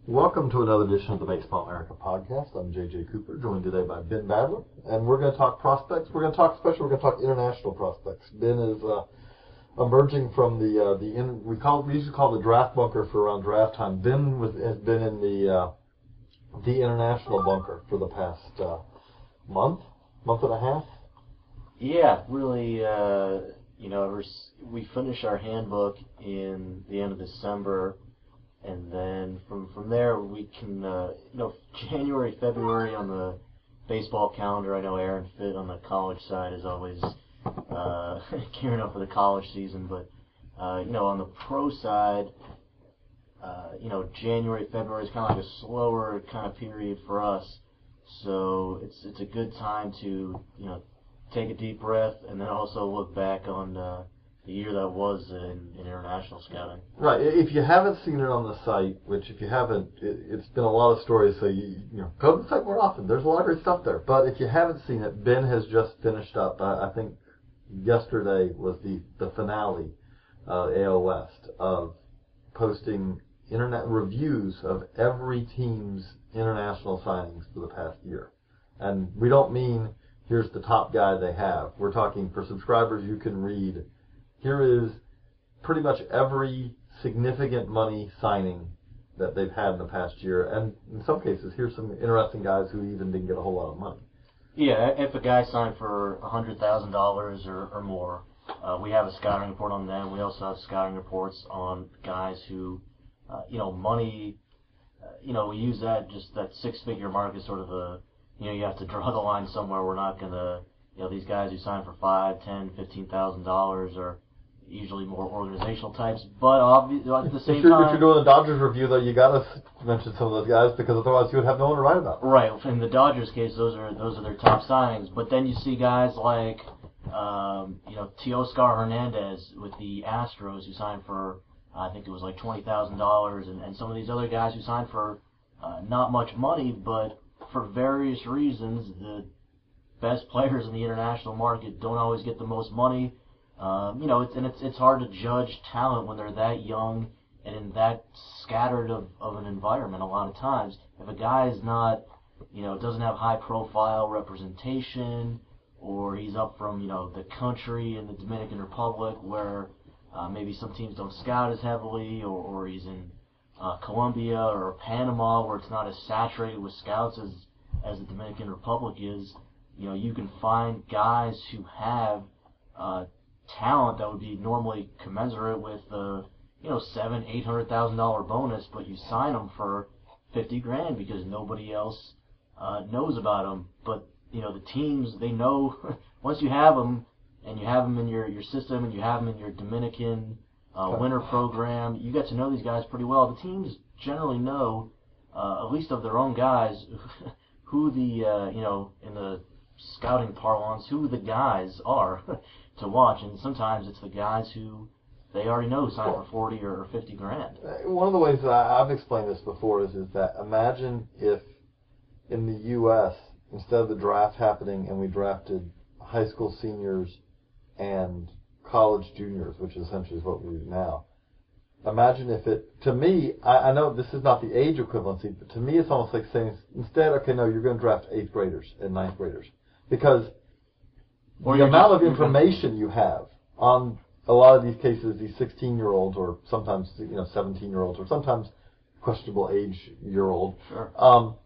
Welcome to another edition of the Baseball America podcast. I'm J.J. Cooper, joined today by Ben Badler, and we're going to talk prospects. We're going to talk international prospects. Ben is emerging from we usually call the draft bunker for around draft time. Ben has been in the international bunker for the past month and a half. Yeah, really. We finish our handbook in the end of December. And then from there, we can, January, February on the baseball calendar. I know Aaron Fitt on the college side is always gearing up for the college season. But, on the pro side, January, February is kind of like a slower kind of period for us. So it's a good time to, take a deep breath and then also look back on the year that was in international scouting. Right. If you haven't seen it on the site, which if you haven't, it's been a lot of stories, so you go to the site more often. There's a lot of great stuff there. But if you haven't seen it, Ben has just finished up, I think yesterday was the finale, AL West, of posting internet reviews of every team's international signings for the past year. And we don't mean here's the top guy they have. We're talking for subscribers you can read. Here is pretty much every significant money signing that they've had in the past year. And in some cases, here's some interesting guys who even didn't get a whole lot of money. Yeah, if a guy signed for $100,000 or more, we have a scouting report on them. We also have scouting reports on guys who, money, we use that six-figure mark as sort of you have to draw the line somewhere. We're not going to, these guys who sign for $5,000, $10,000, $15,000 are usually more organizational types, but obviously at the same time, if you're doing a Dodgers review, though, you got to mention some of those guys because otherwise you would have no one to write about. Right. In the Dodgers case, those are their top signings. But then you see guys like Teoscar Hernandez with the Astros who signed for I think it was like $20,000, and some of these other guys who signed for not much money, but for various reasons, the best players in the international market don't always get the most money. It's hard to judge talent when they're that young and in that scattered of an environment a lot of times. If a guy is not, doesn't have high profile representation, or he's up from, the country in the Dominican Republic where maybe some teams don't scout as heavily, or he's in Colombia or Panama where it's not as saturated with scouts as the Dominican Republic is, you can find guys who have talent that would be normally commensurate with $700,000-$800,000 bonus, but you sign them for $50,000 because nobody else knows about them. But the teams, they know once you have them and you have them in your system and you have them in your Dominican winter program, you get to know these guys pretty well. The teams generally know, at least of their own guys, who the in the scouting parlance, who the guys are to watch, and sometimes it's the guys who they already know signed for $40,000 or $50,000. One of the ways that I've explained this before is that imagine if in the U.S. instead of the draft happening and we drafted high school seniors and college juniors, which essentially is what we do now. Imagine if to me, I know this is not the age equivalency, but to me it's almost like saying instead, okay, no, you're going to draft 8th graders and 9th graders. Because the amount of information you have on a lot of these cases, these 16-year-olds or sometimes 17-year-olds or sometimes questionable age-year-old. Sure.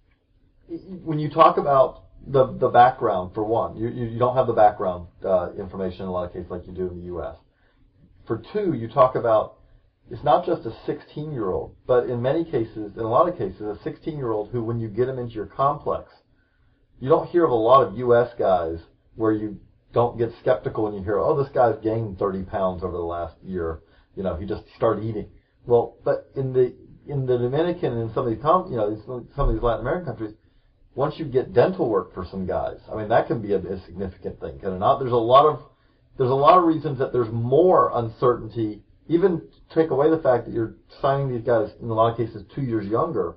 When you talk about the background, for one, you don't have the background information in a lot of cases like you do in the U.S. For two, you talk about it's not just a 16-year-old, but in a lot of cases, a 16-year-old who, when you get them into your complex, you don't hear of a lot of U.S. guys where you don't get skeptical when you hear, oh, this guy's gained 30 pounds over the last year. He just started eating. Well, but in the Dominican and in some of these some of these Latin American countries, once you get dental work for some guys, I mean that can be a significant thing, can it not? There's a lot of reasons that there's more uncertainty. Even take away the fact that you're signing these guys in a lot of cases 2 years younger.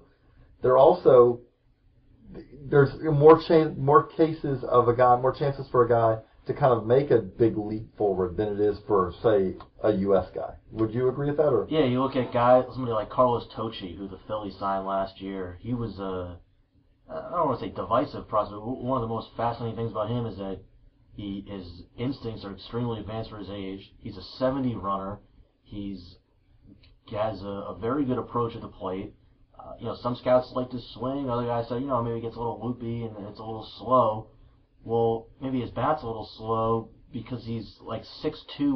There's more cases of more chances for a guy to kind of make a big leap forward than it is for, say, a U.S. guy. Would you agree with that? Or yeah, you look at somebody like Carlos Tocci, who the Phillies signed last year. He was I don't want to say divisive prospect. One of the most fascinating things about him is that his instincts are extremely advanced for his age. He's a 70 runner. He has a very good approach at the plate. Some scouts like to swing. Other guys say, maybe it gets a little loopy and it's a little slow. Well, maybe his bat's a little slow because he's like 6'2",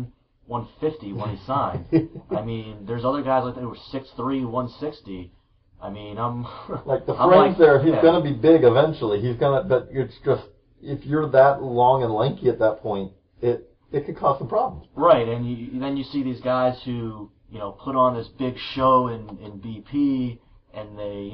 150 when he signed. I mean, there's other guys like that who are 6'3", 160. I mean, I'm like the frame's there. He's going to be big eventually. But it's just if you're that long and lanky at that point, it could cause some problems. Right, and then you see these guys who put on this big show in BP, and they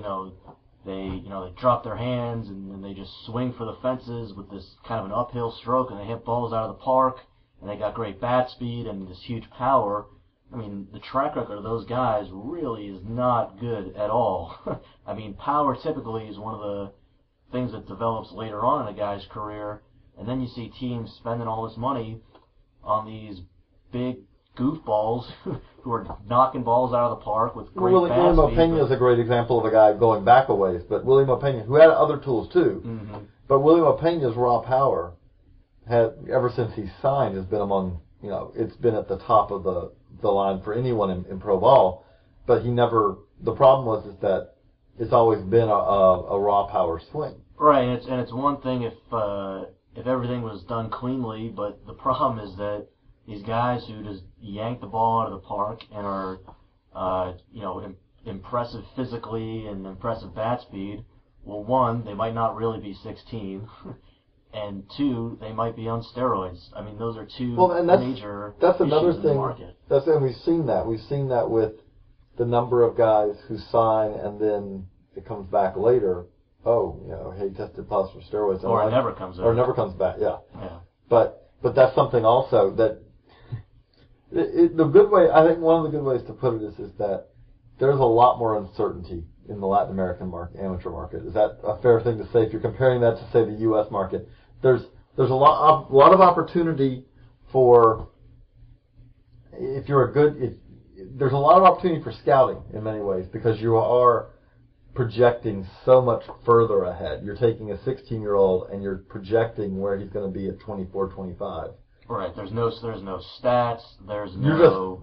drop their hands and they just swing for the fences with this kind of an uphill stroke, and they hit balls out of the park, and they got great bat speed and this huge power. I mean, the track record of those guys really is not good at all. I mean, power typically is one of the things that develops later on in a guy's career, and then you see teams spending all this money on these big goofballs who are knocking balls out of the park with great bat speed. William Opeña is a great example of a guy going back a ways, but William Opeña, who had other tools too, but William Opeña's raw power, ever since he signed, has been among, it's been at the top of the line for anyone in pro ball, but the problem is that it's always been a raw power swing. Right, and it's one thing if everything was done cleanly, but the problem is that these guys who just yank the ball out of the park and are, impressive physically and impressive bat speed, well, one, they might not really be 16, and two, they might be on steroids. I mean, those are two major that's another issues thing. In the market. And we've seen that. We've seen that with the number of guys who sign and then it comes back later. Oh, he tested positive for steroids. Or it never comes back. Or never comes back, yeah. Yeah. But that's something also that the good way, I think one of the good ways to put it is that there's a lot more uncertainty in the Latin American amateur market. Is that a fair thing to say? If you're comparing that to, say, the U.S. market, there's a lot of opportunity for, if you're there's a lot of opportunity for scouting in many ways because you are projecting so much further ahead. You're taking a 16-year-old and you're projecting where he's going to be at 24, 25. Right. There's no stats. There's no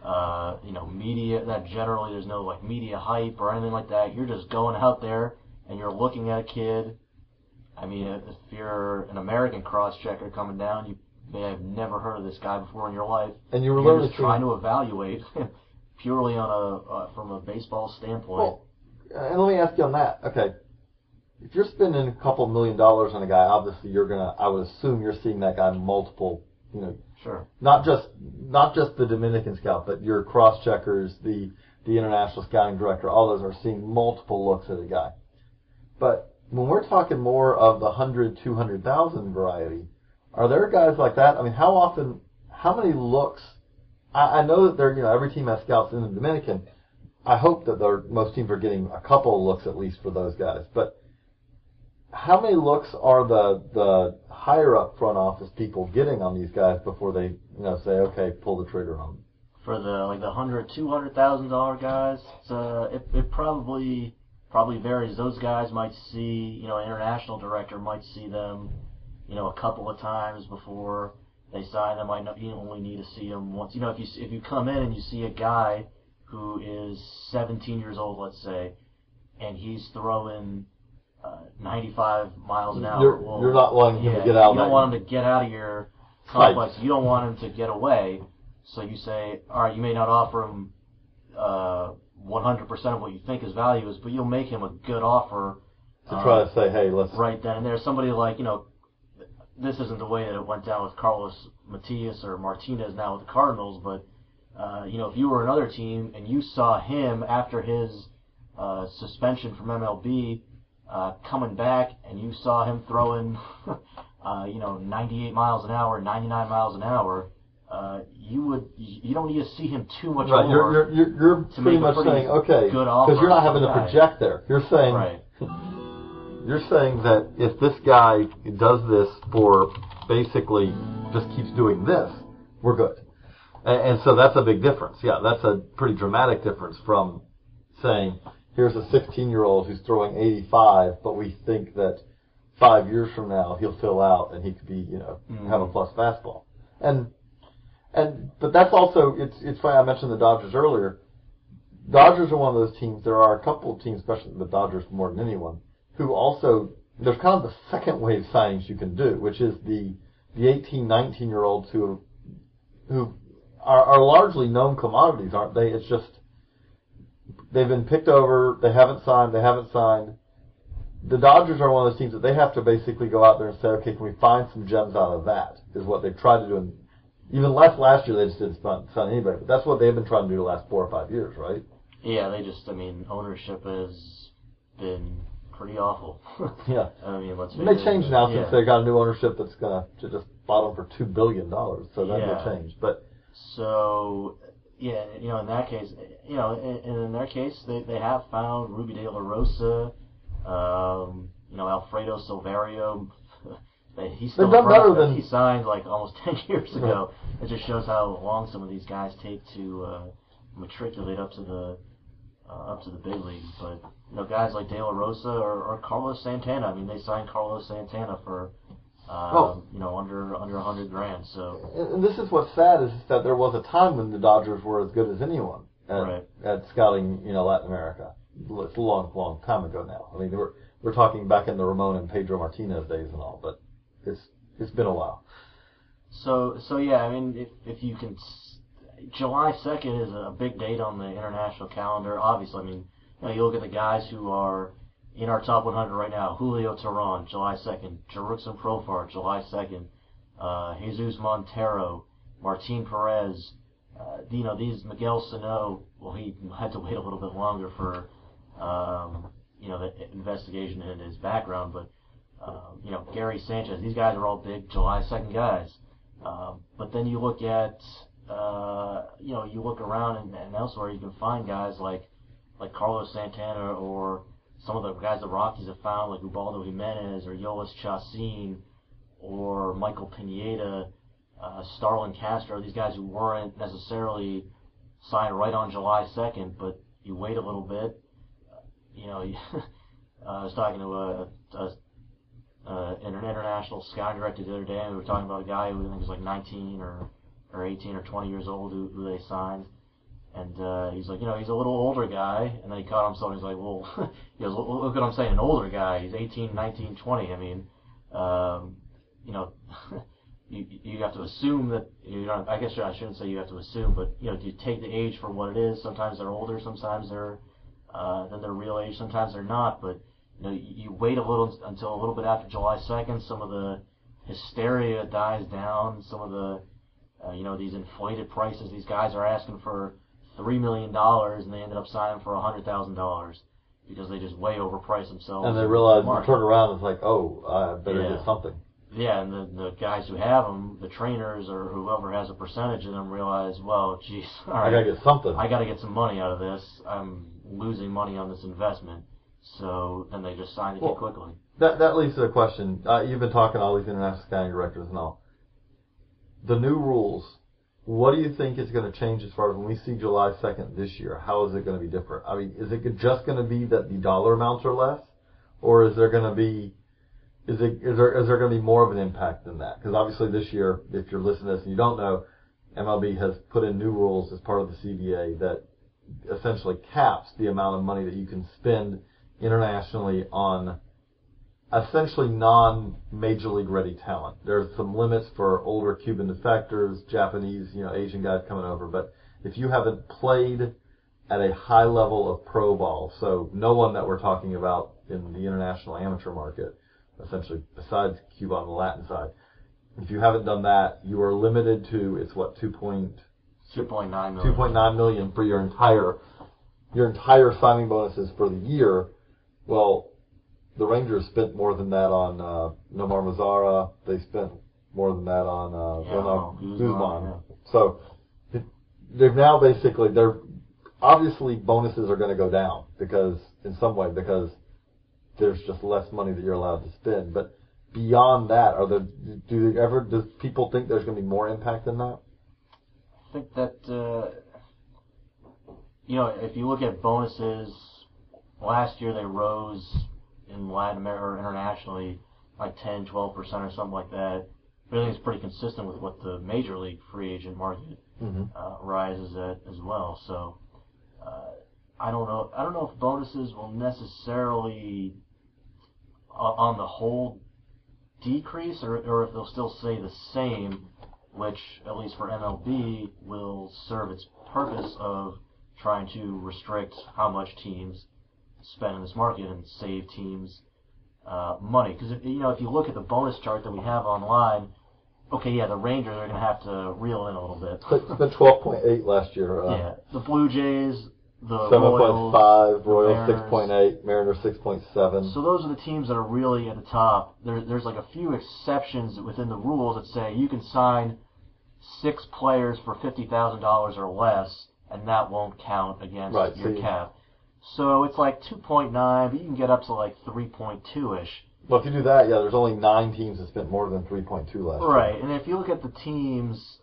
media. That generally there's no like media hype or anything like that. You're just going out there and you're looking at a kid. I mean, if you're an American cross-checker coming down, you may have never heard of this guy before in your life, and you're just trying to evaluate purely from a baseball standpoint. Well, and let me ask you on that. Okay, if you're spending a couple $1 million on a guy, obviously I would assume you're seeing that guy multiple. Sure. Not just the Dominican scout, but your cross-checkers, the international scouting director, all those are seeing multiple looks at a guy. But when we're talking more of the 100, 200,000 variety, are there guys like that? I mean, how many looks? I know that every team has scouts in the Dominican. I hope that most teams are getting a couple of looks at least for those guys. But how many looks are the higher up front office people getting on these guys before they say, okay, pull the trigger on them? For the $100,000, $200,000 guys, it probably varies. Those guys might see, an international director might see them, a couple of times before they sign them. You only need to see them once. If you come in and you see a guy who is 17 years old, let's say, and he's throwing 95 miles an hour. You're not wanting him to get out. You don't want him to get out of your complex. You don't want him to get away. So you say, all right, you may not offer him 100% of what you think his value is, but you'll make him a good offer. To try to say, hey, let's... Right then and there. Somebody like, this isn't the way that it went down with Carlos Matias or Martinez now with the Cardinals, but, if you were another team and you saw him after his suspension from MLB coming back and you saw him throwing, 98 miles an hour, 99 miles an hour, you don't need to see him too much right. more. You're pretty much saying, okay, because you're not having to project there. You're saying, right. You're saying that if this guy does this for basically just keeps doing this, we're good. And so that's a big difference. Yeah, that's a pretty dramatic difference from saying, here's a 16-year-old who's throwing 85, but we think that 5 years from now he'll fill out and he could be, have a plus fastball. But that's also, it's funny, I mentioned the Dodgers earlier. Dodgers are one of those teams, there are a couple of teams, especially the Dodgers more than anyone, who also, there's kind of the second wave signings you can do, which is the 18, 19-year-olds who are largely known commodities, aren't they? It's just, they've been picked over, they haven't signed. The Dodgers are one of those teams that they have to basically go out there and say, okay, can we find some gems out of that, is what they've tried to do. And even last year, they just didn't sign anybody. But that's what they've been trying to do the last 4 or 5 years, right? Yeah, ownership has been pretty awful. Yeah. Let's face it. They changed now yeah. since they got a new ownership that's going to just bought them for $2 billion. So that will change. But so, yeah, in that case, in their case, they have found Ruby De La Rosa, Alfredo Silverio. He's still done better than he signed like almost 10 years ago. It just shows how long some of these guys take to matriculate up to the big leagues. But guys like De La Rosa or Carlos Santana. They signed Carlos Santana for under $100,000. So, and this is what's sad is that there was a time when the Dodgers were as good as anyone at scouting, Latin America. It's a long, long time ago now. We're talking back in the Ramon and Pedro Martinez days and all, but it's been a while. So yeah, if you can, July 2nd is a big date on the international calendar. Obviously, you look at the guys who are in our top 100 right now. Julio Teheran, July 2nd. Jurickson Profar, July 2nd. Jesus Montero, Martin Perez. These Miguel Sano. Well, he had to wait a little bit longer for the investigation into his background, but Gary Sanchez. These guys are all big July 2nd guys. But then you look at you look around and elsewhere, you can find guys like Carlos Santana or some of the guys the Rockies have found, like Ubaldo Jimenez or Yolis Chacin or Michael Pineda, Starlin Castro. These guys who weren't necessarily signed right on July 2nd, but you wait a little bit. I was talking to an international scouting director the other day, and we were talking about a guy who I think was like 19 or 18 or 20 years old who they signed. And he's like, he's a little older guy. And then he caught himself and he's like, well, he goes, look what I'm saying, an older guy. He's 18, 19, 20. You have to assume that, I guess I shouldn't say you have to assume, but, you take the age for what it is. Sometimes they're older, sometimes they're than their real age, sometimes they're not. But, you wait until a little bit after July 2nd, some of the hysteria dies down, some of the, these inflated prices. These guys are asking for $3 million, and they ended up signing for $100,000 because they just way overpriced themselves. And they realize, you turn around, it's like, oh, I better get something. Yeah, and the guys who have them, the trainers or whoever has a percentage of them, realize, well, geez, all right, I gotta get something. I gotta get some money out of this. I'm losing money on this investment. So then they just sign the kid quickly. That leads to a question. You've been talking to all these international scouting directors and all. The new rules, what do you think is going to change as far as when we see July 2nd this year? How is it going to be different? Is it just going to be that the dollar amounts are less? Or is there going to be, is there going to be more of an impact than that? Because obviously this year, if you're listening to this and you don't know, MLB has put in new rules as part of the CBA that essentially caps the amount of money that you can spend internationally on essentially non-major league ready talent. There's some limits for older Cuban defectors, Japanese, Asian guys coming over. But if you haven't played at a high level of pro ball, so no one that we're talking about in the international amateur market, essentially besides Cuba on the Latin side, if you haven't done that, you are limited to, it's what, 2.9 million. 2.9 million for your entire signing bonuses for the year. Well, the Rangers spent more than that on Nomar Mazara. They spent more than that on Ronald Guzman. So they've now basically, obviously bonuses are going to go down because there's just less money that you're allowed to spend. But beyond that, does people think there's going to be more impact than that? I think that, if you look at bonuses, last year they rose in Latin America or internationally like 10, 12% or something like that. But I think it's pretty consistent with what the major league free agent market rises at as well. So I don't know if bonuses will necessarily, on the whole, decrease or if they'll still stay the same, which, at least for MLB, will serve its purpose of trying to restrict how much teams spend in this market and save teams money. Because if you look at the bonus chart that we have online, okay, yeah, the Rangers are going to have to reel in a little bit. It's been 12.8 last year. Yeah, the Blue Jays, the 7.5, Royals 6.8, Mariners 6.7. So those are the teams that are really at the top. There's like a few exceptions within the rules that say you can sign 6 players for $50,000 or less, and that won't count against your cap. So it's like 2.9, but you can get up to like 3.2-ish. Well, if you do that, yeah, there's only 9 teams that spent more than 3.2 last year. Right, and if you look at the teams,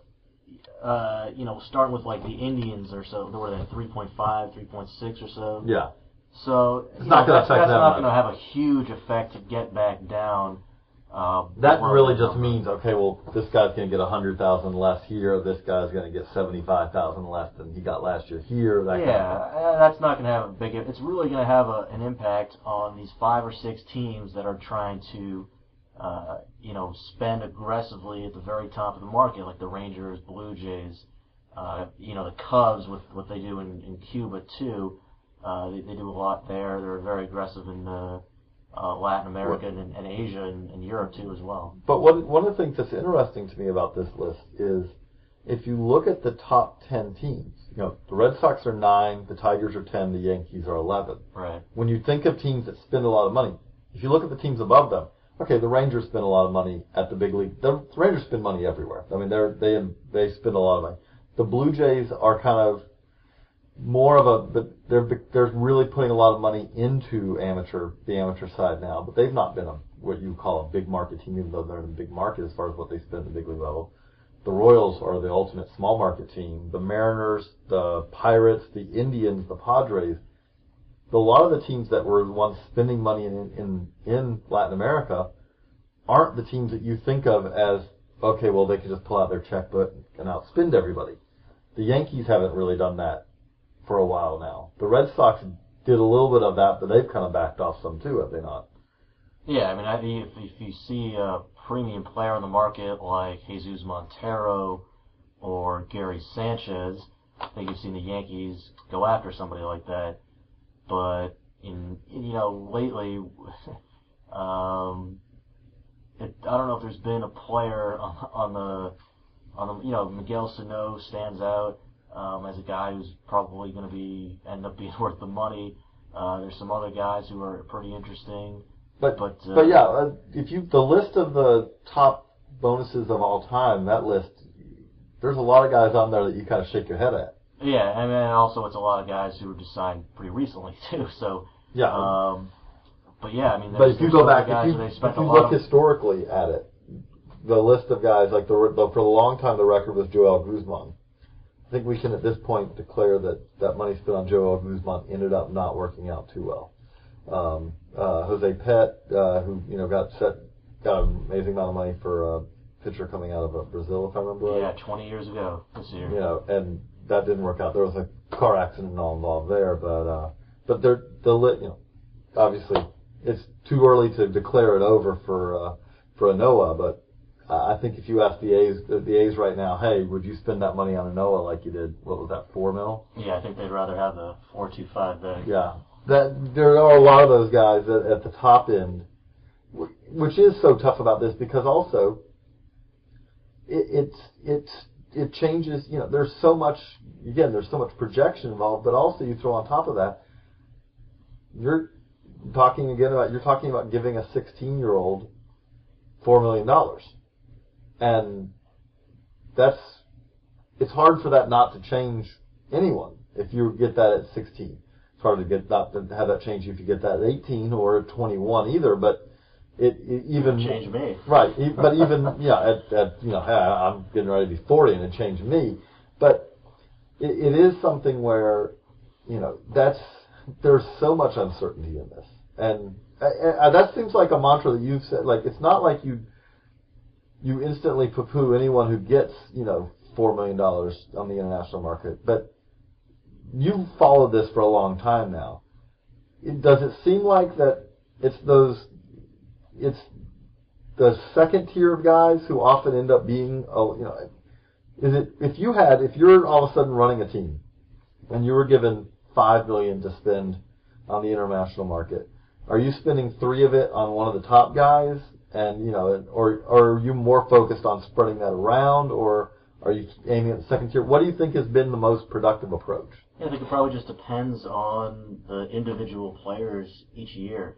starting with like the Indians or so, they were at 3.5, 3.6 or so. Yeah. So it's not going to affect that's that not much. going to have a huge effect to get back down. That really just means, okay, well, this guy's going to get 100,000 less here. This guy's going to get 75,000 less than he got last year here. That's not going to have a big. It's really going to have an impact on these 5 or 6 teams that are trying to, spend aggressively at the very top of the market, like the Rangers, Blue Jays, the Cubs with what they do in Cuba too. They do a lot there. They're very aggressive in Latin America and Asia and Europe too as well. But one of the things that's interesting to me about this list is if you look at the top 10 teams, the Red Sox are 9, the Tigers are 10, the Yankees are 11. Right. When you think of teams that spend a lot of money, if you look at the teams above them, okay, the Rangers spend a lot of money at the big league. The Rangers spend money everywhere. I mean, they spend a lot of money. The Blue Jays are kind of more of but they're really putting a lot of money into the amateur side now, but they've not been what you call a big market team, even though they're in the big market as far as what they spend at the big league level. The Royals are the ultimate small market team. The Mariners, the Pirates, the Indians, the Padres. A lot of the teams that were the ones spending money in Latin America aren't the teams that you think of as, okay, well, they can just pull out their checkbook and outspend everybody. The Yankees haven't really done that for a while now. The Red Sox did a little bit of that, but they've kind of backed off some too, have they not? Yeah, I mean, if you see a premium player on the market like Jesus Montero or Gary Sanchez, I think you've seen the Yankees go after somebody like that. But lately, I don't know if there's been a player on the Miguel Sano stands out as a guy who's probably going to end up being worth the money. There's some other guys who are pretty interesting. But yeah, the list of the top bonuses of all time, that list, there's a lot of guys on there that you kind of shake your head at. Yeah, I mean, also it's a lot of guys who were just signed pretty recently too. So yeah, but yeah, I mean, but if you go back, if you look historically at it, the list of guys like for the long time the record was Joel Guzman. I think we can at this point declare that money spent on Joel Guzman ended up not working out too well. Jose Pet, who got an amazing amount of money for a pitcher coming out of Brazil, if I remember right. Yeah, 20 years ago this year. And that didn't work out. There was a car accident and all involved there, but obviously it's too early to declare it over for a Noah. But I think if you ask the A's right now, hey, would you spend that money on a Noah like you did? What was that, $4 million? Yeah, I think they'd rather have the 4.25 there. Yeah. There are a lot of those guys at the top end, which is so tough about this because also it changes. There's so much projection involved, but also you throw on top of that, you're talking about giving a 16-year-old $4 million, and it's hard for that not to change anyone if you get that at 16. Hard to not to have that change if you get that at 18 or at 21 either, but it even changed me. Right, but even I'm getting ready to be 40 and it changed me. But it is something where there's so much uncertainty in this, and that seems like a mantra that you've said. Like, it's not like you instantly poo-poo anyone who gets $4 million on the international market, but you've followed this for a long time now. Does it seem like that it's the second tier of guys who often end up being, if you're all of a sudden running a team and you were given $5 million to spend on the international market, are you spending 3 of it on one of the top guys, and or are you more focused on spreading that around, or are you aiming at the second tier? What do you think has been the most productive approach? I think it probably just depends on the individual players each year.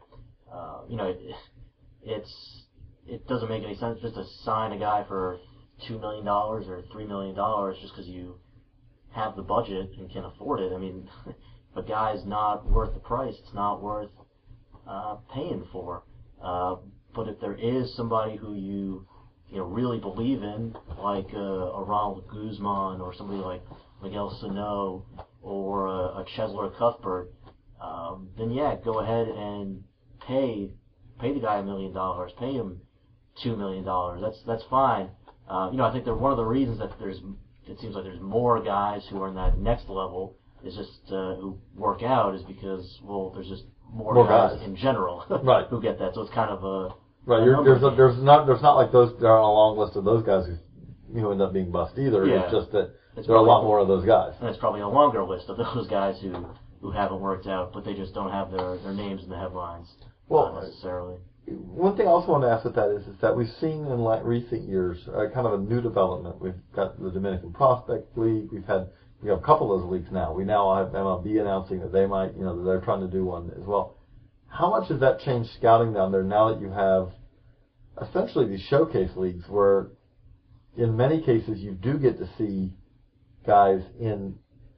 It doesn't make any sense just to sign a guy for $2 million or $3 million just because you have the budget and can afford it. I mean, if a guy's not worth the price, it's not worth paying for. But if there is somebody who you really believe in, like a Ronald Guzman or somebody like Miguel Sano or a Chesler Cuthbert, then go ahead and pay the guy $1 million, pay him $2 million. That's fine. I think that one of the reasons that it seems like there's more guys who are in that next level is just who work out is because there's just more guys in general right. who get that. So it's kind of a right. There's not like those there are on a long list of those guys who end up being bust either. Yeah. It's just that there are a lot more of those guys. And it's probably a longer list of those guys who haven't worked out, but they just don't have their names in the headlines necessarily. One thing I also want to ask with that is that we've seen in recent years kind of a new development. We've got the Dominican Prospect League. We have a couple of those leagues now. We now have MLB announcing that they might, that they're trying to do one as well. How much has that changed scouting down there now that you have essentially these showcase leagues where in many cases you do get to see guys in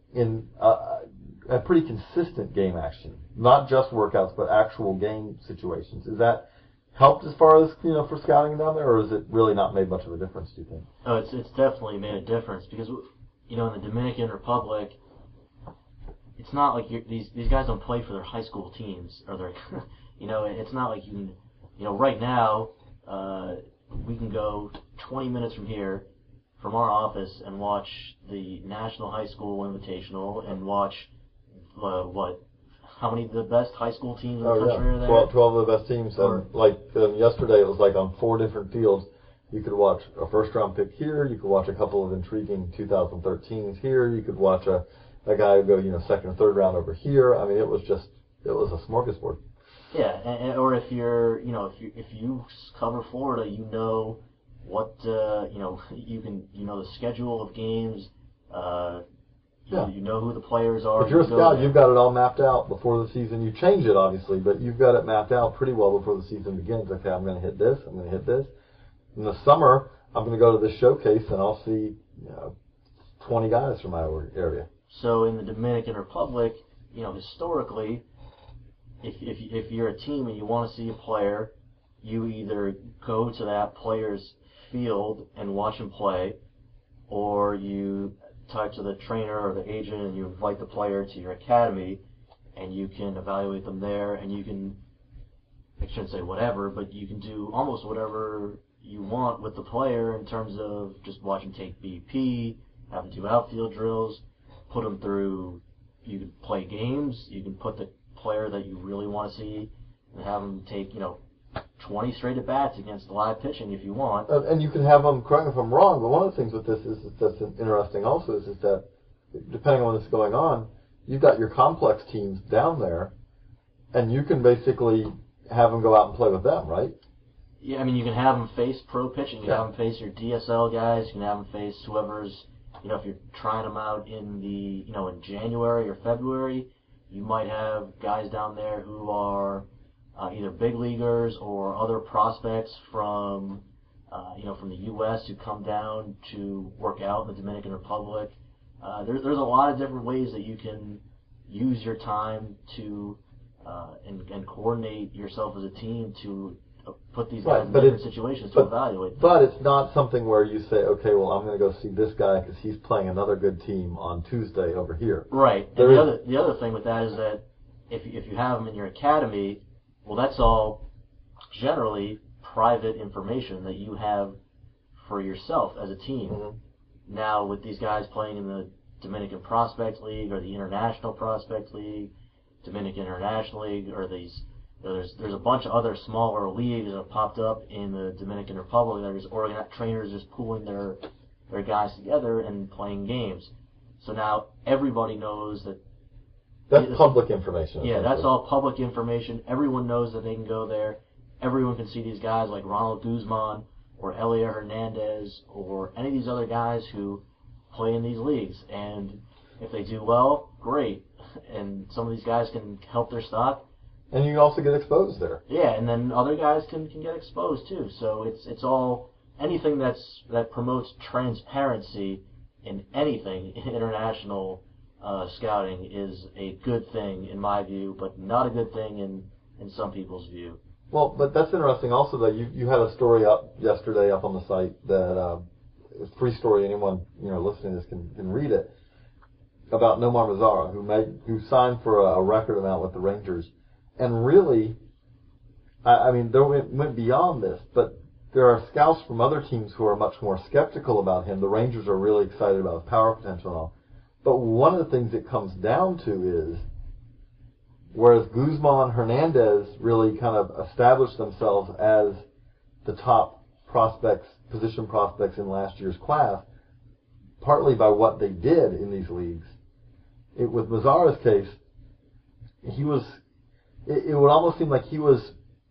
a pretty consistent game action, not just workouts but actual game situations? Is that helped as far as for scouting down there, or has it really not made much of a difference, do you think? Oh, it's definitely made a difference because in the Dominican Republic, it's not like these guys don't play for their high school teams or their it's not like you can right now we can go 20 minutes from here from our office and watch the National High School Invitational and watch how many of the best high school teams in the country are there? 12 of the best teams. Yesterday it was like on 4 different fields. You could watch a first-round pick here. You could watch a couple of intriguing 2013s here. You could watch a guy who go second or third round over here. I mean, it was a smorgasbord. Yeah, or if you're if you cover Florida, what you can the schedule of games. You know who the players are. If you're a scout, you've got it all mapped out before the season. You change it, obviously, but you've got it mapped out pretty well before the season begins. Okay, I'm going to hit this. I'm going to hit this. In the summer, I'm going to go to this showcase, and I'll see 20 guys from my area. So in the Dominican Republic, historically, if you're a team and you want to see a player, you either go to that player's field and watch him play, or you talk to the trainer or the agent and you invite the player to your academy and you can evaluate them there, and you can, I shouldn't say whatever, but you can do almost whatever you want with the player in terms of just watch him take BP, have him do outfield drills, put him through, you can play games, you can put the player that you really want to see and have him take, 20 straight at-bats against live pitching if you want. And you can have them, correct me if I'm wrong, but one of the things with this that's interesting also is that depending on what's going on, you've got your complex teams down there, and you can basically have them go out and play with them, right? Yeah, I mean, you can have them face pro pitching. You can have them face your DSL guys. You can have them face whoever's, if you're trying them out in in January or February, you might have guys down there who are either big leaguers or other prospects from the U.S. who come down to work out in the Dominican Republic. There's a lot of different ways that you can use your time to and coordinate yourself as a team to put these Right, guys in but different situations to evaluate them. But it's not something where you say, okay, well, I'm going to go see this guy because he's playing another good team on Tuesday over here. Right. And the other thing with that is that if you have them in your academy, well, that's all generally private information that you have for yourself as a team. Mm-hmm. Now, with these guys playing in the Dominican Prospect League or the International Prospect League, Dominican International League, or these, there's a bunch of other smaller leagues that have popped up in the Dominican Republic. There's trainers just pooling their guys together and playing games. So now everybody knows that. That's public information. Yeah, that's all public information. Everyone knows that they can go there. Everyone can see these guys like Ronald Guzman or Elia Hernandez or any of these other guys who play in these leagues. And if they do well, great. And some of these guys can help their stock. And you also get exposed there. Yeah, and then other guys can get exposed too. So it's all anything that promotes transparency in anything in international scouting is a good thing in my view, but not a good thing in some people's view. Well, but that's interesting also that you had a story up yesterday up on the site that it's a free story. Anyone listening to this can read it about Nomar Mazara, who signed for a record amount with the Rangers, and really, I mean, there went beyond this, but there are scouts from other teams who are much more skeptical about him. The Rangers are really excited about his power potential and all. But one of the things it comes down to is, whereas Guzman, Hernandez really kind of established themselves as the top position prospects in last year's class, partly by what they did in these leagues. With Mazara's case, it would almost seem like he was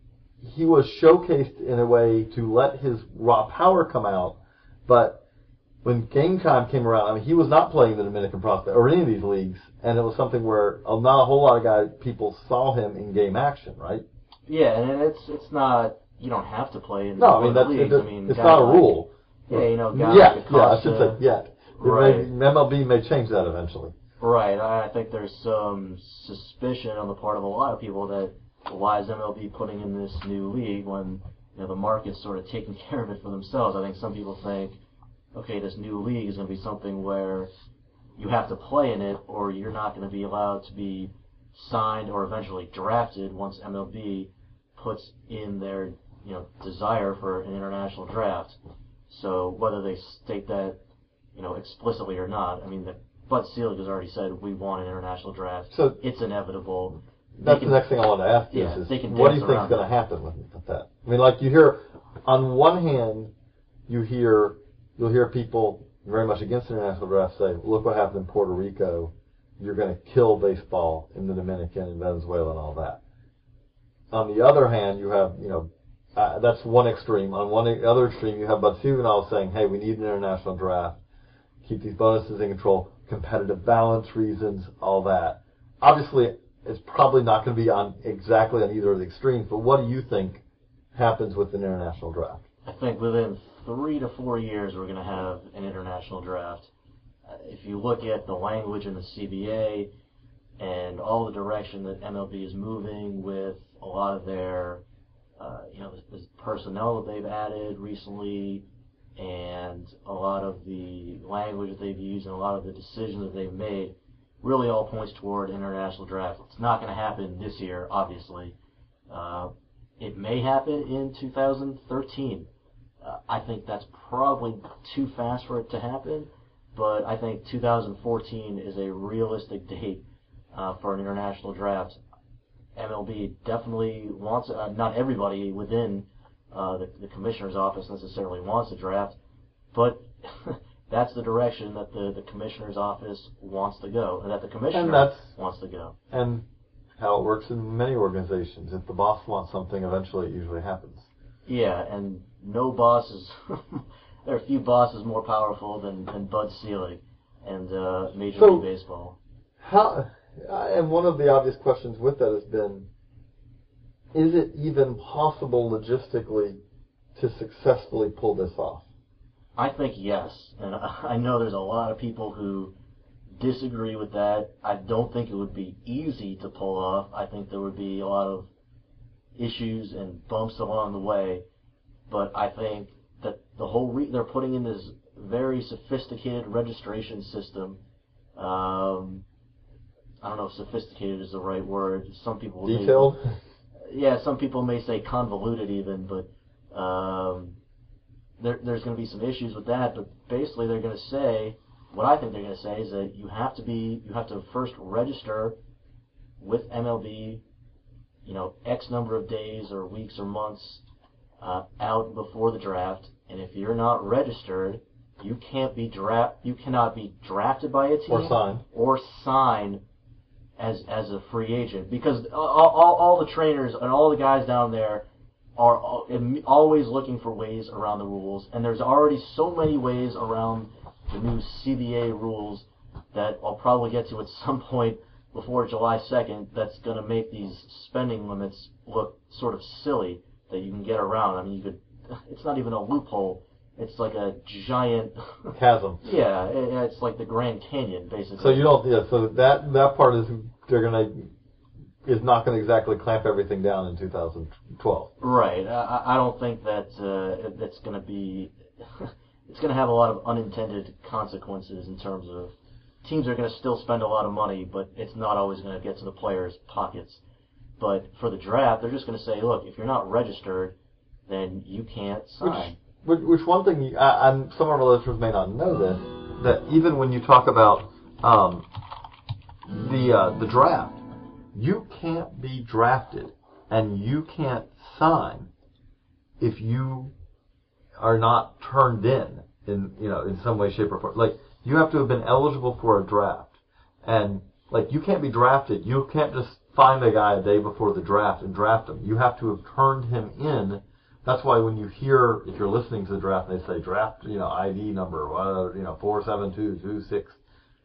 showcased in a way to let his raw power come out, but when game time came around, I mean, he was not playing the Dominican Prospect or any of these leagues, and it was something where not a whole lot of people saw him in game action, right? Yeah, and it's not, you don't have to play in no, I mean, the leagues. It's not a rule. Yeah, guys like Acosta, I should say yet. Right. MLB may change that eventually. Right. I think there's some suspicion on the part of a lot of people that why is MLB putting in this new league when the market's sort of taking care of it for themselves. I think some people think, okay, this new league is going to be something where you have to play in it or you're not going to be allowed to be signed or eventually drafted once MLB puts in their desire for an international draft. So whether they state that explicitly or not, I mean, Bud Selig has already said we want an international draft. So it's inevitable. That's the next thing I want to ask you is what do you think is going to happen with that? I mean, like you hear, on one hand, you'll hear people very much against international draft say, look what happened in Puerto Rico. You're going to kill baseball in the Dominican and Venezuela and all that. On the other hand, you have, that's one extreme. On one other extreme, you have Bud Selig saying, hey, we need an international draft. Keep these bonuses in control, competitive balance reasons, all that. Obviously, it's probably not going to be exactly on either of the extremes, but what do you think happens with an international draft? I think within 3 to 4 years we're going to have an international draft. If you look at the language in the CBA and all the direction that MLB is moving with a lot of their, the personnel that they've added recently and a lot of the language that they've used and a lot of the decisions that they've made, really all points toward international draft. It's not going to happen this year, obviously. It may happen in 2013. I think that's probably too fast for it to happen, but I think 2014 is a realistic date for an international draft. MLB definitely wants, not everybody within the commissioner's office necessarily wants a draft, but that's the direction that the commissioner's office wants to go, and that the commissioner wants to go. And how it works in many organizations. If the boss wants something, eventually it usually happens. Yeah, and no boss is... there are a few bosses more powerful than Bud Selig and Major League Baseball. And one of the obvious questions with that has been, is it even possible logistically to successfully pull this off? I think yes, and I know there's a lot of people who disagree with that. I don't think it would be easy to pull off. I think there would be a lot of issues and bumps along the way, but I think that the whole they're putting in this very sophisticated registration system. I don't know if sophisticated is the right word. Some people detailed. Some people may say convoluted even, but there's going to be some issues with that. But basically, they're going to say what I think they're going to say is that you have to first register with MLB, X number of days or weeks or months out before the draft, and if you're not registered, you cannot be drafted by a team or sign as a free agent, because all the trainers and all the guys down there are always looking for ways around the rules, and there's already so many ways around the new CBA rules that I'll probably get to at some point before July 2nd that's going to make these spending limits look sort of silly that you can get around. I mean, it's not even a loophole. It's like a giant chasm. Yeah, it's like the Grand Canyon, basically. So you don't. Yeah. So that part is not gonna exactly clamp everything down in 2012. Right. I don't think that it's gonna be. It's gonna have a lot of unintended consequences in terms of teams are gonna still spend a lot of money, but it's not always gonna get to the players' pockets. But for the draft, they're just gonna say, look, if you're not registered, then you can't sign. Which one thing, and some of our listeners may not know this, that even when you talk about the draft, you can't be drafted and you can't sign if you are not turned in some way, shape, or form. Like, you have to have been eligible for a draft, and like, you can't be drafted. You can't just find a guy a day before the draft and draft him. You have to have turned him in. That's why when you hear, if you're listening to the draft, and they say draft, ID number, 47226.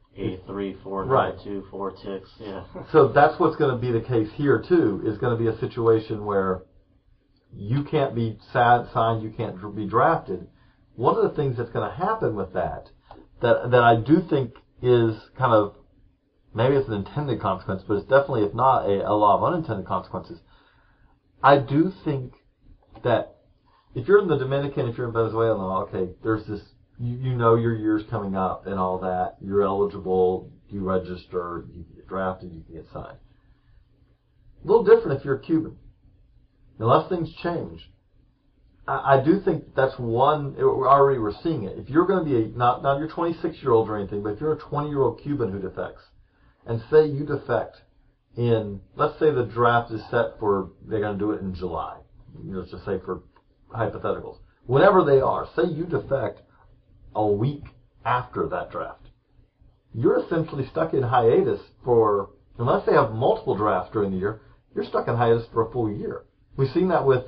8349246, yeah. So that's what's going to be the case here too. Is going to be a situation where you can't be signed, you can't be drafted. One of the things that's going to happen with that I do think is kind of, maybe it's an intended consequence, but it's definitely, if not a lot of unintended consequences. I do think that if you're in the Dominican, if you're in Venezuela, okay, there's this, your year's coming up and all that. You're eligible, you register, you get drafted, you can get signed. A little different if you're a Cuban. Unless things change. I do think that's one, we're seeing it. If you're going to be not your 26-year-old or anything, but if you're a 20-year-old Cuban who defects, and say you defect let's say the draft is set for, they're going to do it in July. Let's just say for hypotheticals. Whatever they are, say you defect a week after that draft. You're essentially stuck in hiatus for, unless they have multiple drafts during the year, you're stuck in hiatus for a full year. We've seen that with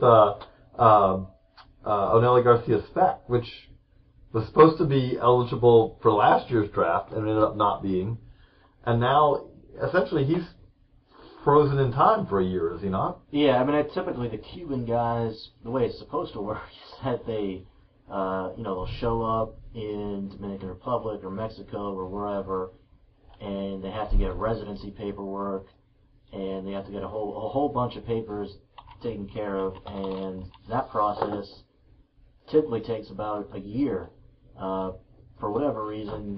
Onelli Garcia-Speck, which was supposed to be eligible for last year's draft and ended up not being. And now, essentially, he's frozen in time for a year, is he not? Yeah, I mean, typically the Cuban guys, the way it's supposed to work is that they, they'll show up in Dominican Republic or Mexico or wherever, and they have to get residency paperwork, and they have to get a whole bunch of papers taken care of, and that process typically takes about a year. For whatever reason,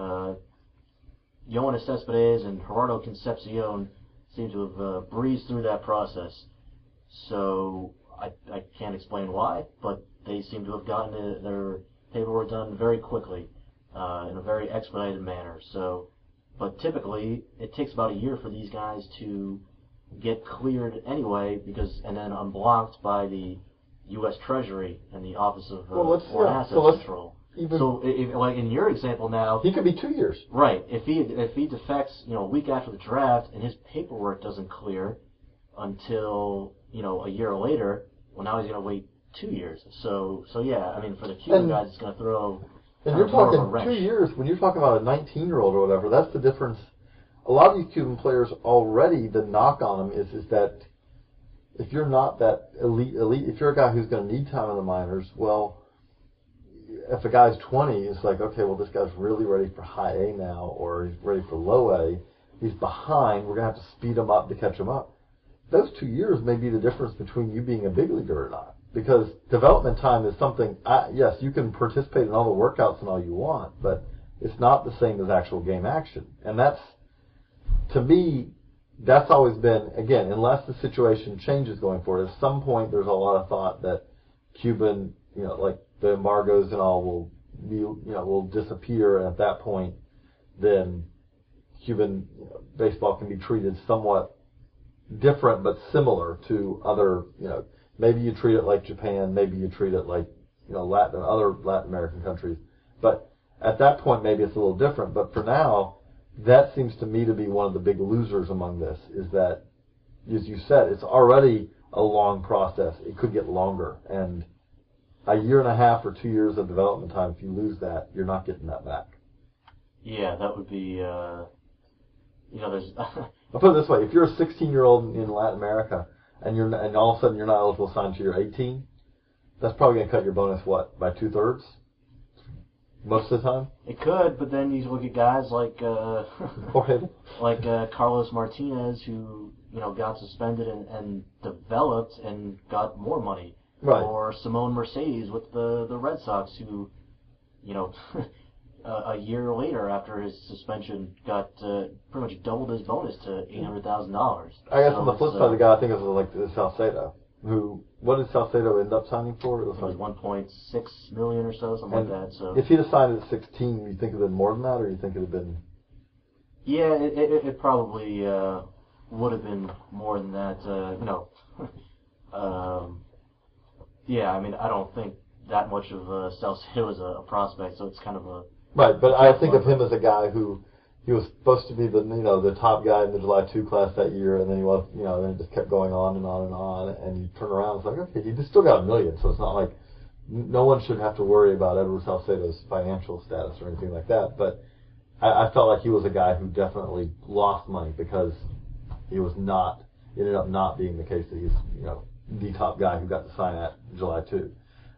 Yoenis Cespedes and Gerardo Concepcion seem to have breezed through that process. So I can't explain why, but they seem to have gotten their paperwork done very quickly, in a very expedited manner. So, but typically it takes about a year for these guys to get cleared anyway, and then unblocked by the U.S. Treasury and the Office of Foreign Assets Control. So, like in your example now, he could be 2 years. Right. If he defects, a week after the draft, and his paperwork doesn't clear until a year later, well, now he's going to wait 2 years. So yeah, I mean, for the Cuban guys, it's going to throw. And you're talking 2 years when you're talking about a 19-year-old or whatever. That's the difference. A lot of these Cuban players already, the knock on them is that if you're not that elite, if you're a guy who's going to need time in the minors, well, if a guy's 20, it's like, okay, well, this guy's really ready for high A now, or he's ready for low A. He's behind. We're going to have to speed him up to catch him up. those 2 years may be the difference between you being a big leaguer or not. Because development time is something, yes, you can participate in all the workouts and all you want, but it's not the same as actual game action. And that's, to me, that's always been, again, unless the situation changes going forward, at some point there's a lot of thought that Cuban, like the embargoes and all will disappear, and at that point, then Cuban baseball can be treated somewhat different but similar to other, maybe you treat it like Japan, maybe you treat it like, other Latin American countries. But at that point, maybe it's a little different. But for now, that seems to me to be one of the big losers among this, is that, as you said, it's already a long process. It could get longer. And a year and a half or 2 years of development time, if you lose that, you're not getting that back. Yeah, that would be, there's... I'll put it this way. If you're a 16-year-old in Latin America and all of a sudden you're not eligible to sign until you're 18, that's probably going to cut your bonus, by 2/3? Most of the time? It could, but then you look at guys like Carlos Martinez, who got suspended and developed and got more money. Right. Or Simone Mercedes with the Red Sox, who, a year later after his suspension got pretty much doubled his bonus to $800,000. I guess on the flip side, the guy I think it was like Salcedo, who, what did Salcedo end up signing for? It was like $1.6 million or so, something like that. So if he'd have signed at 16, you think it would have been more than that, or you think it would have been? Yeah, it probably would have been more than that. Yeah, I mean, I don't think that much of Salcedo is a prospect, so it's kind of a... Right, but I think of him as a guy who, he was supposed to be the top guy in the July 2 class that year, and then he was, then it just kept going on and on and on, and you turn around and it's like, okay, he just still got $1 million, so it's not like, no one should have to worry about Edward Salcedo's financial status or anything like that, but I felt like he was a guy who definitely lost money because he was not, it ended up not being the case that he's, the top guy who got to sign at July 2.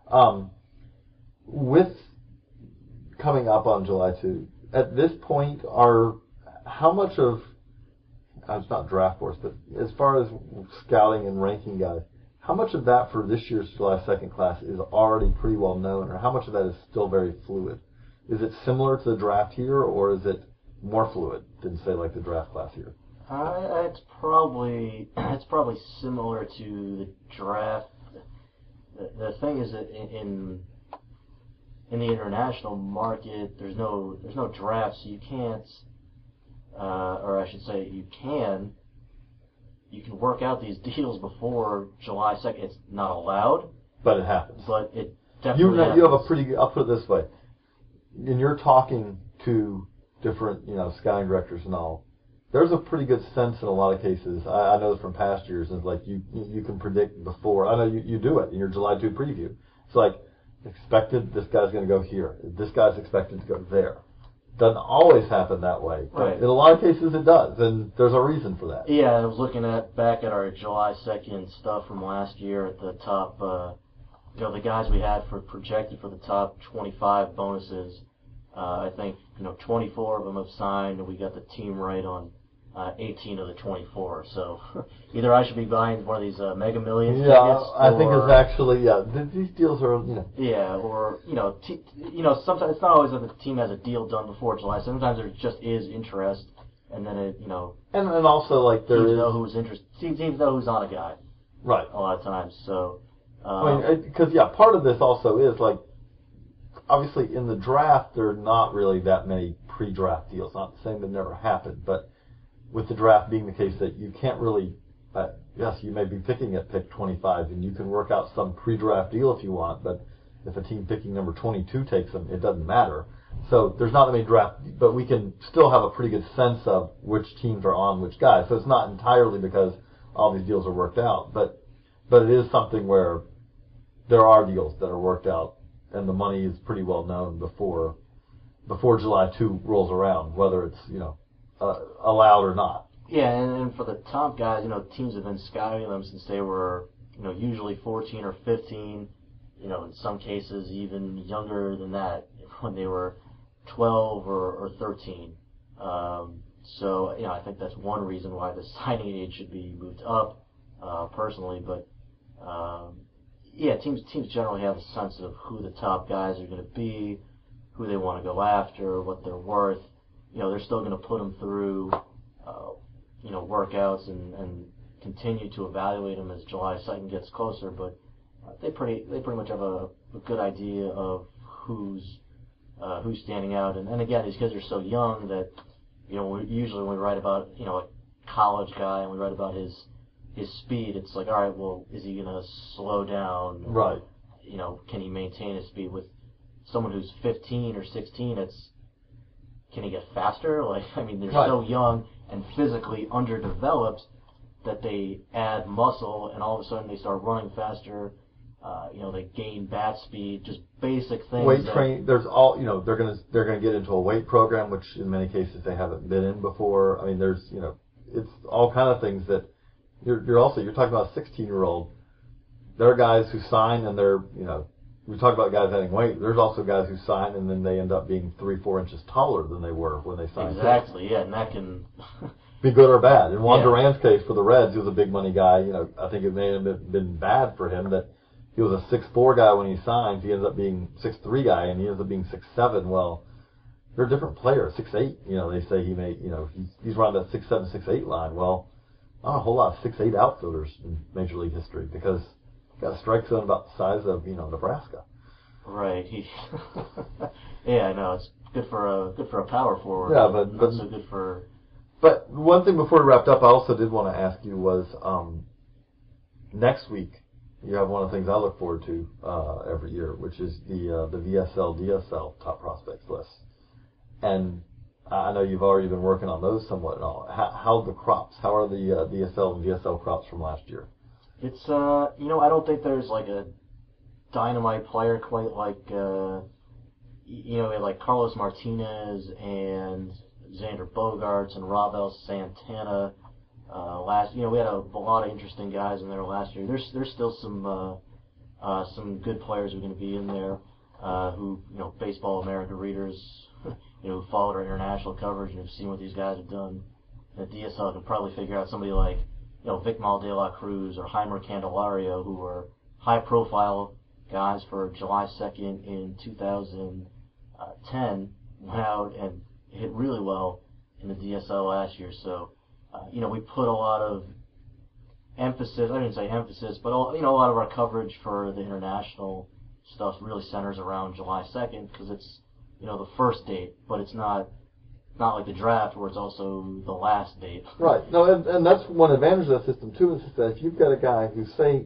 With coming up on July 2, at this point, how much of, it's not draft force, but as far as scouting and ranking guys, how much of that for this year's July 2nd class is already pretty well known, or how much of that is still very fluid? Is it similar to the draft here, or is it more fluid than, say, like the draft class here? It's probably similar to the draft. The thing is that in the international market, there's no draft, so you can't, or I should say, you can work out these deals before July 2nd. It's not allowed, but it happens. But it definitely happens. You have a pretty good, I'll put it this way, and you're talking to different, scouting directors and all, there's a pretty good sense in a lot of cases. I know from past years, it's like you can predict before. I know you do it in your July 2 preview. It's like, expected this guy's going to go here. This guy's expected to go there. Doesn't always happen that way, but right. In a lot of cases it does, and there's a reason for that. Yeah, I was looking back at our July 2nd stuff from last year at the top, the guys we had projected for the top 25 bonuses. I think 24 of them have signed, and we got the team right on 18 of the 24. So either I should be buying one of these Mega Millions tickets. I think it's actually these deals are Yeah, or sometimes it's not always that the team has a deal done before July. Sometimes there just is interest, and then it and also like there teams is know who's interested. Teams know who's on a guy. Right. A lot of times. So because part of this also is like, obviously in the draft there are not really that many pre-draft deals. Not saying that never happened, but with the draft being the case that you can't really, yes, you may be picking at pick 25 and you can work out some pre-draft deal if you want, but if a team picking number 22 takes them, it doesn't matter. So there's not that many draft, but we can still have a pretty good sense of which teams are on which guys. So it's not entirely because all these deals are worked out, but it is something where there are deals that are worked out and the money is pretty well known before July 2 rolls around, whether it's, allowed or not. Yeah, and for the top guys, teams have been scouting them since they were, usually 14 or 15, in some cases even younger than that, when they were 12 or 13. So, I think that's one reason why the signing age should be moved up. personally, but yeah, teams generally have a sense of who the top guys are going to be, who they want to go after, what they're worth. They're still going to put them through, workouts and continue to evaluate them as July 2nd gets closer. But they pretty much have a good idea of who's standing out. And again, these kids are so young that usually when we write about a college guy and we write about his speed, it's like, all right, well, is he going to slow down? Right. Can he maintain his speed? With someone who's 15 or 16, can he get faster? They're so young and physically underdeveloped that they add muscle, and all of a sudden they start running faster. They gain bat speed, just basic things. Weight training. There's all they're gonna get into a weight program, which in many cases they haven't been in before. There's it's all kind of things that you're talking about a 16-year-old. There are guys who sign and they're we talk about guys adding weight. There's also guys who sign and then they end up being 3-4 inches taller than they were when they signed. Exactly. Yeah, and that can be good or bad. In Juan Duran's case, for the Reds, he was a big money guy. I think it may have been bad for him that he was a 6'4" guy when he signed. He ends up being 6'3" guy, and he ends up being 6'7". Well, they're different players. 6'8", they say he may, he's around that 6'7", 6'8" line. Well, not a whole lot of 6'8" outfielders in Major League history because he's got a strike zone about the size of, Nebraska. Right. Yeah, I know. It's good for a power forward. Yeah, but not so good for. But one thing before we wrapped up, I also did want to ask you was next week you have one of the things I look forward to every year, which is the VSL DSL top prospects list. And I know you've already been working on those somewhat and all. How the crops? How are the DSL and VSL crops from last year? It's I don't think there's like a dynamite player quite like like Carlos Martinez and Xander Bogaerts and Ravel Santana. We had a lot of interesting guys in there last year. There's still some good players who are going to be in there who Baseball America readers who followed our international coverage and have seen what these guys have done. At DSL can probably figure out somebody like Vicmal de la Cruz or Heimer Candelario, who were high profile guys for July 2nd in 2010, went out and hit really well in the DSL last year. So, we put a lot of emphasis, I didn't say emphasis, but a lot of our coverage for the international stuff really centers around July 2nd because it's, the first date, but it's not like the draft where it's also the last date. Right. No, and that's one advantage of that system too, is that if you've got a guy who say,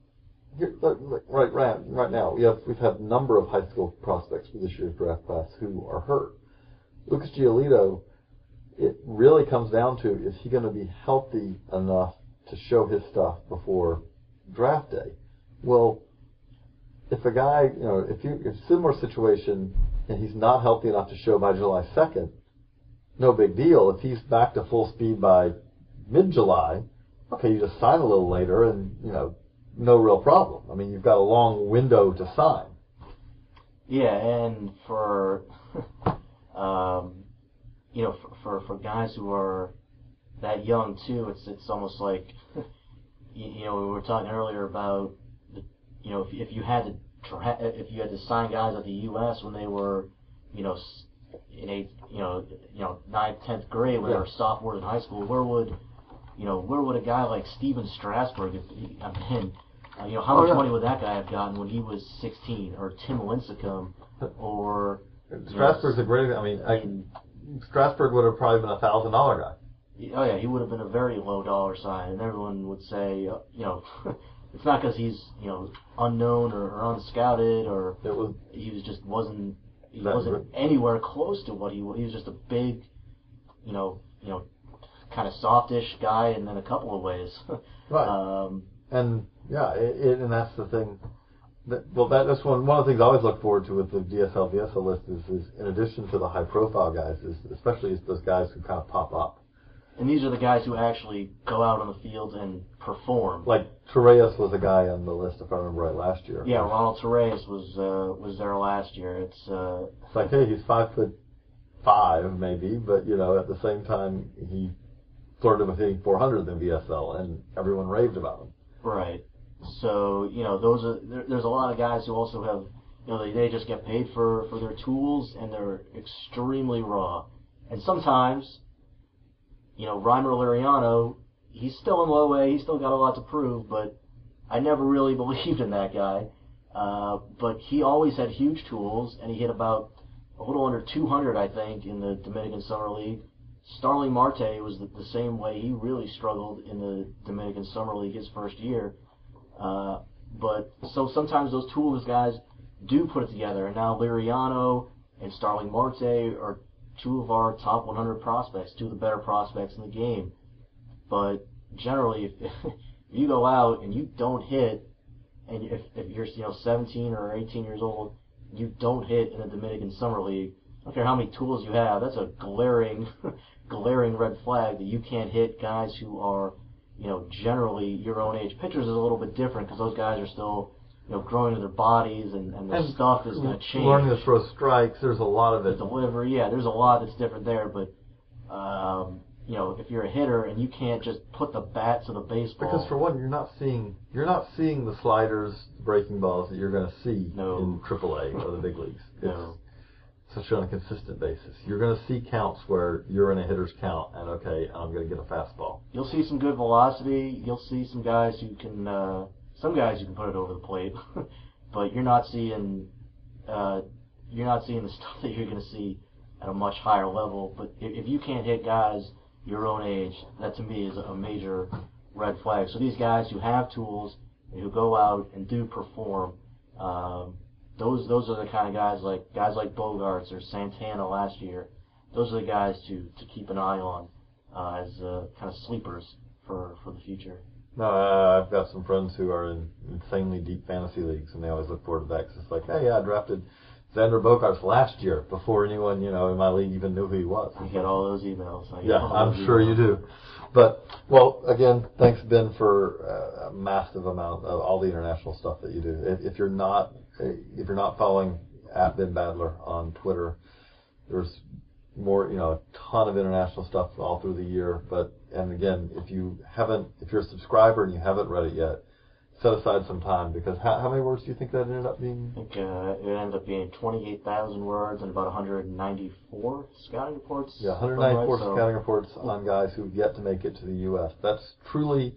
right now we've had a number of high school prospects for this year's draft class who are hurt. Lucas Giolito, it really comes down to, is he going to be healthy enough to show his stuff before draft day? Well, if a guy, if a similar situation and he's not healthy enough to show by July 2nd, no big deal. If he's back to full speed by mid-July, okay, you just sign a little later and, no real problem. You've got a long window to sign. Yeah, and for, for guys who are that young too, it's almost like, we were talking earlier about, if you had to sign guys at the U.S. when they were, in 9th, 10th grade, when they were sophomores in high school, where would a guy like Steven Strasburg have been? How much money would that guy have gotten when he was 16, or Tim Lincecum, or Strasburg's a great. Strasburg would have probably been a $1,000 guy. Oh yeah, he would have been a very low dollar sign, and everyone would say, it's not because he's unknown or unscouted or wasn't anywhere close to what he was. He was just a big, kind of softish guy, and in a couple of ways. Right. And that's the thing. That's one of the things I always look forward to with the DSL VSL list is in addition to the high profile guys, especially those guys who kind of pop up. And these are the guys who actually go out on the field and perform. Like Torreyes was a guy on the list, if I remember right, last year. Yeah, Ronald Torreyes was there last year. It's like, hey, he's 5'5" maybe, but at the same time he flirted with hitting 400 in VSL, and everyone raved about him. Right. So, there's a lot of guys who also have, they just get paid for their tools, and they're extremely raw. And sometimes, Reimer Liriano, he's still in low A, he's still got a lot to prove, but I never really believed in that guy. But he always had huge tools, and he hit about a little under 200, I think, in the Dominican Summer League. Starling Marte was the same way. He really struggled in the Dominican Summer League his first year. But so sometimes those tools guys do put it together. And now Liriano and Starling Marte are two of our top 100 prospects, two of the better prospects in the game. But generally, if you go out and you don't hit, and if you're 17 or 18 years old, you don't hit in the Dominican Summer League, I don't care how many tools you have, that's a glaring red flag that you can't hit guys who are, generally your own age. Pitchers is a little bit different because those guys are still, growing in their bodies and their stuff is going to change. Learning to throw strikes, there's a lot of it. The delivery, yeah, there's a lot that's different there, but, if you're a hitter and you can't just put the bat to the baseball. Because for one, you're not seeing the sliders, the breaking balls that you're going to see in AAA or the big leagues. It's such on a consistent basis. You're going to see counts where you're in a hitter's count, and I'm going to get a fastball. You'll see some good velocity. You'll see some guys who can put it over the plate, but you're not seeing the stuff that you're going to see at a much higher level. But if you can't hit guys your own age, that to me is a major red flag. So these guys who have tools and who go out and do perform, those are the kind of guys like Bogaerts or Santana last year. Those are the guys to keep an eye on as kind of sleepers for the future. No, I've got some friends who are in insanely deep fantasy leagues, and they always look forward to that because it's like, hey, I drafted Xander Bogaerts last year before anyone, in my league even knew who he was. You get all those emails. I'm sure you do. But, well, again, thanks, Ben, for a massive amount of all the international stuff that you do. If you're not following @BenBadler on Twitter, there's more, a ton of international stuff all through the year. And again, if you're a subscriber and you haven't read it yet, set aside some time, because how many words do you think that ended up being? I think it ended up being 28,000 words and about 194 scouting reports. Yeah, 194 scouting reports on guys who've yet to make it to the U.S. That's truly,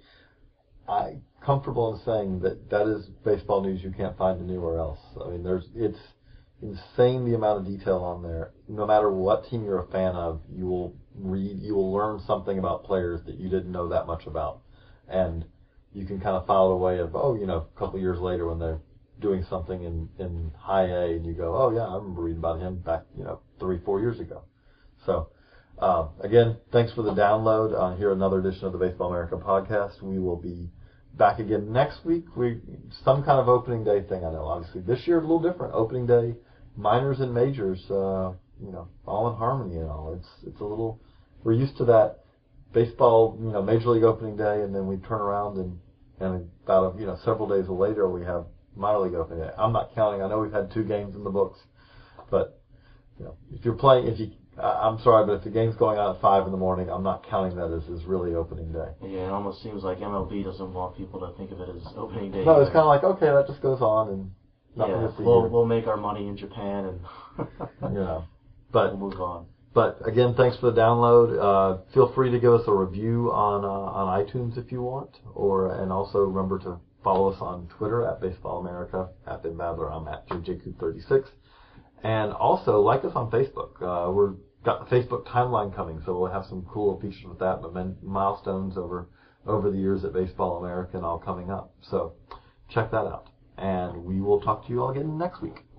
I'm comfortable in saying that is baseball news you can't find anywhere else. I mean, it's insane the amount of detail on there. No matter what team you're a fan of, you will learn something about players that you didn't know that much about. And you can kind of file away of, a couple of years later when they're doing something in high A, and you go, oh yeah, I remember reading about him back, 3-4 years ago. So, again, thanks for the download. Here another edition of the Baseball America podcast. We will be back again next week. Some kind of opening day thing, I know. Obviously, this year is a little different. Opening day, minors and majors, all in harmony and all. It's a little. We're used to that. Baseball, Major League opening day, and then we turn around and about several days later we have minor league opening day. I'm not counting. I know we've had 2 games in the books, but if you're playing, I'm sorry, but if the game's going on at 5 in the morning, I'm not counting that as really opening day. Yeah, it almost seems like MLB doesn't want people to think of it as opening day. No, it's kind of like, okay, that just goes on, and we'll make our money in Japan, and but we'll move on. But again, thanks for the download. Feel free to give us a review on iTunes if you want, and also remember to follow us on Twitter @BaseballAmerica, @BenBadler. I'm @JJCoop36, and also like us on Facebook. We've got the Facebook timeline coming, so we'll have some cool features with that, but milestones over the years at Baseball America and all coming up. So check that out, and we will talk to you all again next week.